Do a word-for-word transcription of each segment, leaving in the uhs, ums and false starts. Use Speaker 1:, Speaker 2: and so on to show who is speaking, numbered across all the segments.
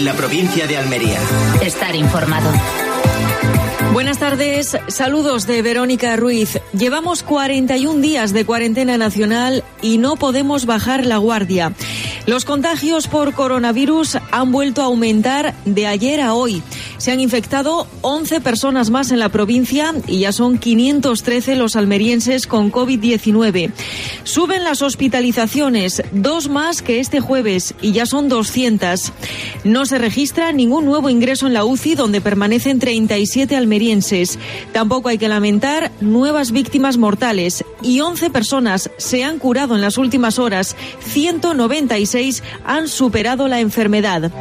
Speaker 1: la provincia de Almería.
Speaker 2: Estar informado.
Speaker 3: Buenas tardes, saludos de Verónica Ruiz. Llevamos cuarenta y un días de cuarentena nacional y no podemos bajar la guardia. Los contagios por coronavirus han vuelto a aumentar de ayer a hoy. Se han infectado once personas más en la provincia y ya son quinientos trece los almerienses con COVID diecinueve. Suben las hospitalizaciones, dos más que este jueves y ya son doscientas. No se registra ningún nuevo ingreso en la U C I, donde permanecen treinta y siete almerienses. Tampoco hay que lamentar nuevas víctimas mortales y once personas se han curado en las últimas horas. ciento noventa y seis han superado la enfermedad.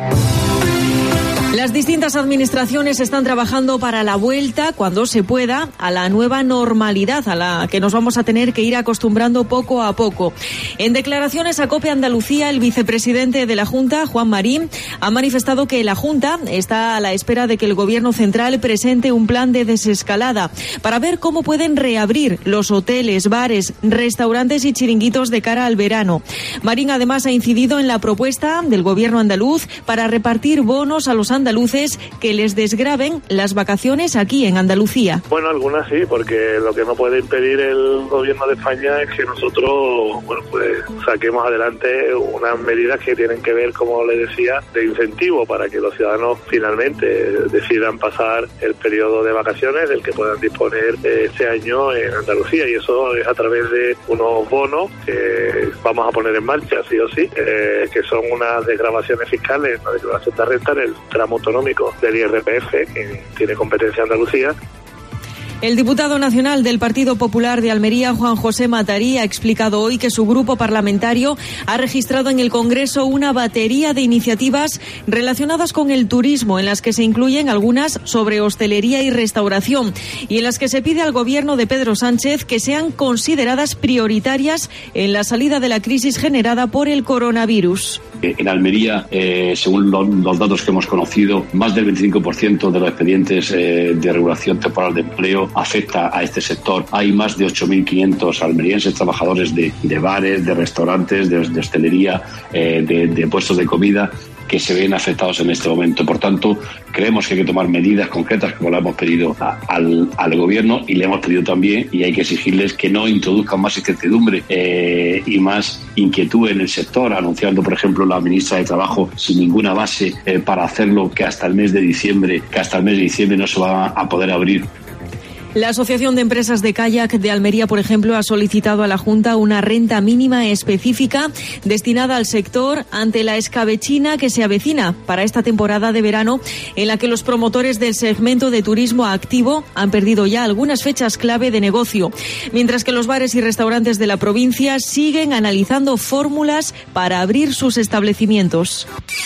Speaker 3: Las distintas administraciones están trabajando para la vuelta, cuando se pueda, a la nueva normalidad a la que nos vamos a tener que ir acostumbrando poco a poco. En declaraciones a COPE Andalucía, el vicepresidente de la Junta, Juan Marín, ha manifestado que la Junta está a la espera de que el Gobierno central presente un plan de desescalada para ver cómo pueden reabrir los hoteles, bares, restaurantes y chiringuitos de cara al verano. Marín además ha incidido en la propuesta del Gobierno andaluz para repartir bonos a los andaluces que les desgraven las vacaciones aquí en Andalucía.
Speaker 4: Bueno, algunas sí, porque lo que no puede impedir el Gobierno de España es que nosotros, bueno, pues saquemos adelante unas medidas que tienen que ver, como le decía, de incentivo para que los ciudadanos finalmente decidan pasar el periodo de vacaciones del que puedan disponer este año en Andalucía, y eso es a través de unos bonos que vamos a poner en marcha, sí o sí, eh, que son unas desgravaciones fiscales, una declaración de renta en el tramo autonómico del I R P F, que tiene competencia Andalucía.
Speaker 3: El diputado nacional del Partido Popular de Almería, Juan José Matarí, ha explicado hoy que su grupo parlamentario ha registrado en el Congreso una batería de iniciativas relacionadas con el turismo, en las que se incluyen algunas sobre hostelería y restauración, y en las que se pide al Gobierno de Pedro Sánchez que sean consideradas prioritarias en la salida de la crisis generada por el coronavirus.
Speaker 5: En Almería, eh, según lo, los datos que hemos conocido, más del veinticinco por ciento de los expedientes eh, de regulación temporal de empleo afecta a este sector. Hay más de ocho mil quinientos almerienses trabajadores de, de bares, de restaurantes, de, de hostelería, eh, de, de puestos de comida, que se ven afectados en este momento. Por tanto, creemos que hay que tomar medidas concretas, como le hemos pedido a, al, al Gobierno, y le hemos pedido también, y hay que exigirles que no introduzcan más incertidumbre eh, y más inquietud en el sector, anunciando, por ejemplo, la ministra de Trabajo sin ninguna base eh, para hacerlo, que hasta el mes de diciembre, que hasta el mes de diciembre no se va a poder abrir.
Speaker 3: La Asociación de Empresas de Kayak de Almería, por ejemplo, ha solicitado a la Junta una renta mínima específica destinada al sector ante la escabechina que se avecina para esta temporada de verano, en la que los promotores del segmento de turismo activo han perdido ya algunas fechas clave de negocio, mientras que los bares y restaurantes de la provincia siguen analizando fórmulas para abrir sus establecimientos.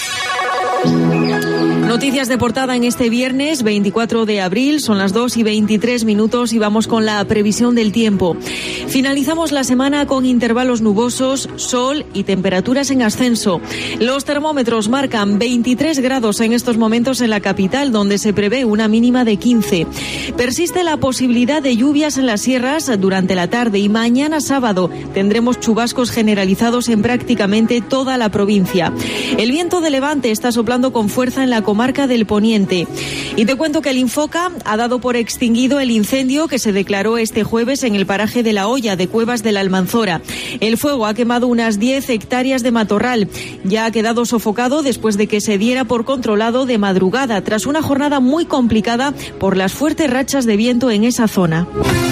Speaker 3: Noticias de portada en este viernes veinticuatro de abril, son las dos y veintitrés minutos y vamos con la previsión del tiempo. Finalizamos la semana con intervalos nubosos, sol y temperaturas en ascenso. Los termómetros marcan veintitrés grados en estos momentos en la capital, donde se prevé una mínima de quince. Persiste la posibilidad de lluvias en las sierras durante la tarde y mañana sábado tendremos chubascos generalizados en prácticamente toda la provincia. El viento de levante está soplando con fuerza en la comarca del Poniente. Y te cuento que el Infoca ha dado por extinguido el incendio que se declaró este jueves en el paraje de La Hoya de Cuevas de la Almanzora. El fuego ha quemado unas diez hectáreas de matorral. Ya ha quedado sofocado después de que se diera por controlado de madrugada, tras una jornada muy complicada por las fuertes rachas de viento en esa zona.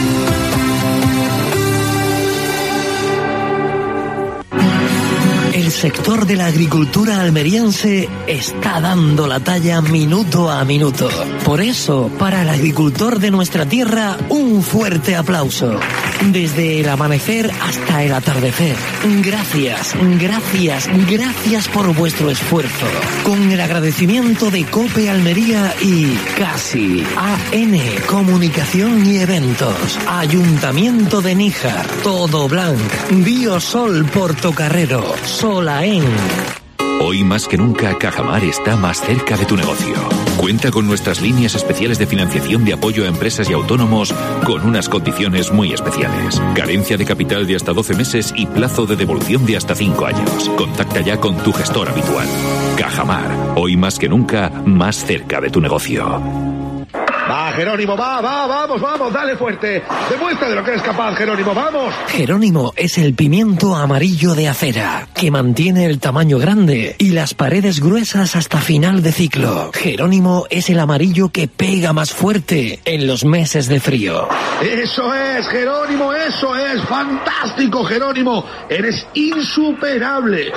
Speaker 6: El sector de la agricultura almeriense está dando la talla minuto a minuto. Por eso, para el agricultor de nuestra tierra, un fuerte aplauso. Desde el amanecer hasta el atardecer. Gracias, gracias, gracias por vuestro esfuerzo. Con el agradecimiento de COPE Almería y CASI, A N Comunicación y Eventos, Ayuntamiento de Níjar, Todo Blanc, Biosol Portocarrero, Solaen.
Speaker 1: Hoy más que nunca, Cajamar está más cerca de tu negocio. Cuenta con nuestras líneas especiales de financiación de apoyo a empresas y autónomos con unas condiciones muy especiales. Carencia de capital de hasta doce meses y plazo de devolución de hasta cinco años. Contacta ya con tu gestor habitual. Cajamar, hoy más que nunca, más cerca de tu negocio.
Speaker 2: Va, Jerónimo, va, va, vamos, vamos, dale fuerte. Demuestra de lo que eres capaz, Jerónimo, vamos.
Speaker 6: Jerónimo es el pimiento amarillo de acera, que mantiene el tamaño grande y las paredes gruesas hasta final de ciclo. Jerónimo es el amarillo que pega más fuerte en los meses de frío.
Speaker 2: Eso es, Jerónimo, eso es. Fantástico, Jerónimo. Eres insuperable.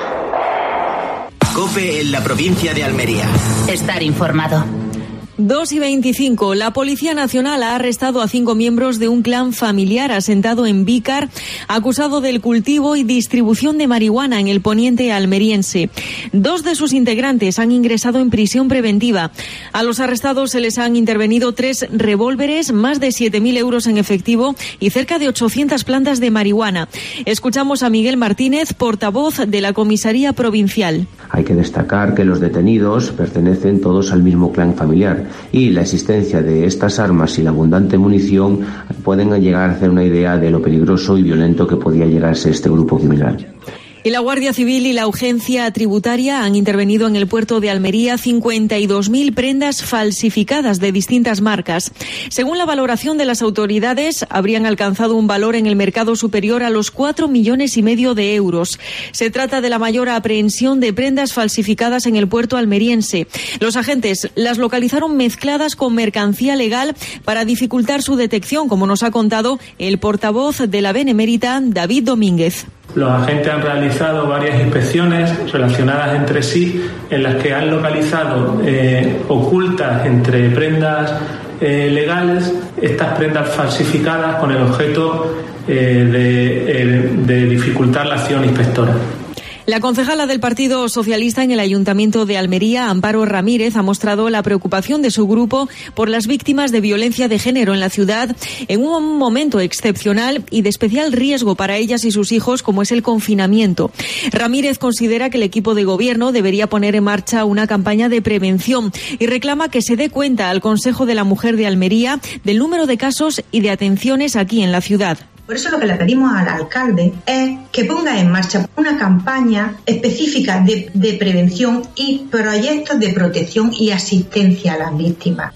Speaker 7: COPE en la provincia de Almería.
Speaker 8: Estar informado.
Speaker 3: dos y veinticinco. La Policía Nacional ha arrestado a cinco miembros de un clan familiar asentado en Vícar, acusado del cultivo y distribución de marihuana en el poniente almeriense. Dos de sus integrantes han ingresado en prisión preventiva. A los arrestados se les han intervenido tres revólveres, más de siete mil euros en efectivo y cerca de ochocientas plantas de marihuana. Escuchamos a Miguel Martínez, portavoz de la Comisaría Provincial.
Speaker 9: Hay que destacar que los detenidos pertenecen todos al mismo clan familiar y la existencia de estas armas y la abundante munición pueden llegar a hacer una idea de lo peligroso y violento que podía llegar a ser este grupo criminal.
Speaker 3: Y la Guardia Civil y la Agencia Tributaria han intervenido en el puerto de Almería cincuenta y dos mil prendas falsificadas de distintas marcas. Según la valoración de las autoridades, habrían alcanzado un valor en el mercado superior a los cuatro millones y medio de euros. Se trata de la mayor aprehensión de prendas falsificadas en el puerto almeriense. Los agentes las localizaron mezcladas con mercancía legal para dificultar su detección, como nos ha contado el portavoz de la Benemérita, David Domínguez.
Speaker 10: Los agentes han realizado varias inspecciones relacionadas entre sí en las que han localizado eh, ocultas entre prendas eh, legales estas prendas falsificadas con el objeto eh, de, eh, de dificultar la acción inspectora.
Speaker 3: La concejala del Partido Socialista en el Ayuntamiento de Almería, Amparo Ramírez, ha mostrado la preocupación de su grupo por las víctimas de violencia de género en la ciudad en un momento excepcional y de especial riesgo para ellas y sus hijos, como es el confinamiento. Ramírez considera que el equipo de gobierno debería poner en marcha una campaña de prevención y reclama que se dé cuenta al Consejo de la Mujer de Almería del número de casos y de atenciones aquí en la ciudad.
Speaker 11: Por eso lo que le pedimos al alcalde es que ponga en marcha una campaña específica de, de prevención y proyectos de protección y asistencia a las víctimas.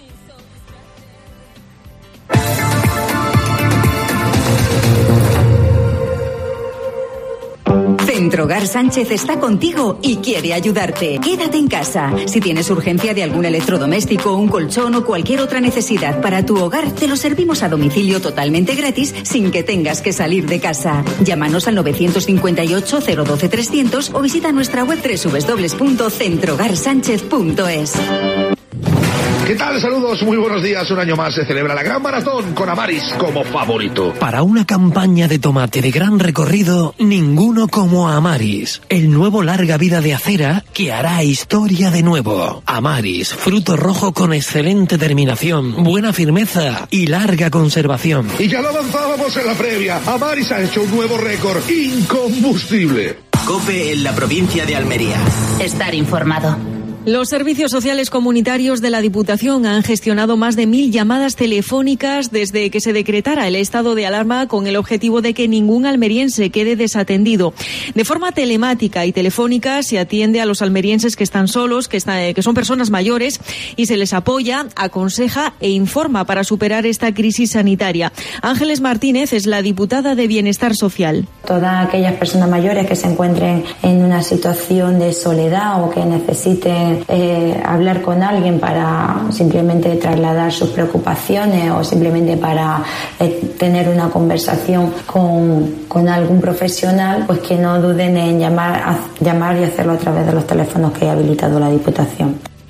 Speaker 8: Centrogar Sánchez está contigo y quiere ayudarte. Quédate en casa. Si tienes urgencia de algún electrodoméstico, un colchón o cualquier otra necesidad para tu hogar, te lo servimos a domicilio totalmente gratis sin que tengas que salir de casa. Llámanos al nueve cinco ocho, cero uno dos, trescientos o visita nuestra web doble u doble u doble u punto centrogar sánchez punto es.
Speaker 2: ¿Qué tal? Saludos, muy buenos días. Un año más se celebra la Gran Maratón con Amaris como favorito.
Speaker 6: Para una campaña de tomate de gran recorrido, ninguno como Amaris. El nuevo larga vida de acera que hará historia de nuevo. Amaris, fruto rojo con excelente terminación, buena firmeza y larga conservación.
Speaker 2: Y ya lo avanzábamos en la previa. Amaris ha hecho un nuevo récord incombustible.
Speaker 7: COPE en la provincia de Almería.
Speaker 8: Estar informado.
Speaker 3: Los servicios sociales comunitarios de la Diputación han gestionado más de mil llamadas telefónicas desde que se decretara el estado de alarma con el objetivo de que ningún almeriense quede desatendido. De forma telemática y telefónica se atiende a los almerienses que están solos, que, están, que son personas mayores, y se les apoya, aconseja e informa para superar esta crisis sanitaria. Ángeles Martínez es la diputada de Bienestar Social.
Speaker 12: Todas aquellas personas mayores que se encuentren en una situación de soledad o que necesiten Eh, hablar con alguien para simplemente trasladar sus preocupaciones o simplemente para eh, tener una conversación con, con algún profesional, pues que no duden en llamar, a, llamar y hacerlo a través de los teléfonos que ha habilitado la Diputación.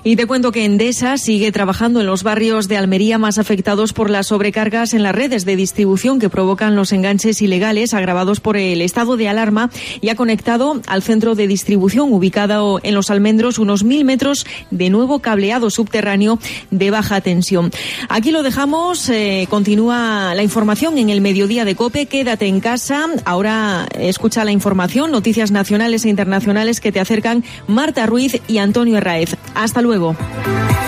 Speaker 3: Y te cuento que Endesa sigue trabajando en los barrios de Almería más afectados por las sobrecargas en las redes de distribución que provocan los enganches ilegales agravados por el estado de alarma, y ha conectado al centro de distribución ubicado en Los Almendros unos mil metros de nuevo cableado subterráneo de baja tensión. Aquí lo dejamos. Eh, continúa la información en el mediodía de COPE. Quédate en casa. Ahora escucha la información, noticias nacionales e internacionales que te acercan Marta Ruiz y Antonio Herráez. Hasta luego.